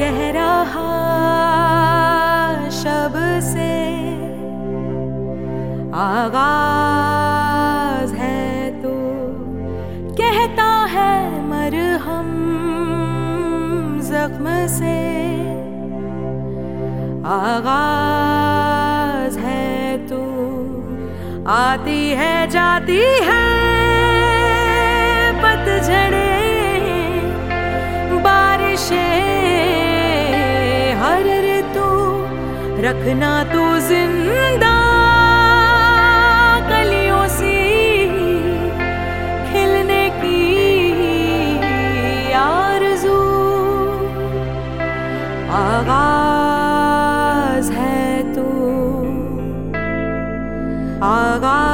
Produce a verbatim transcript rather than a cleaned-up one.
कह रहा शब से आगाज है तो कहता है मरहम जख्म से। आगाज है तो आती है जाती है पतझड़े बारिशें हर ऋतु रखना तू जिंदा कलियों सी खिलने की आरज़ू। आगाज है तू आगाज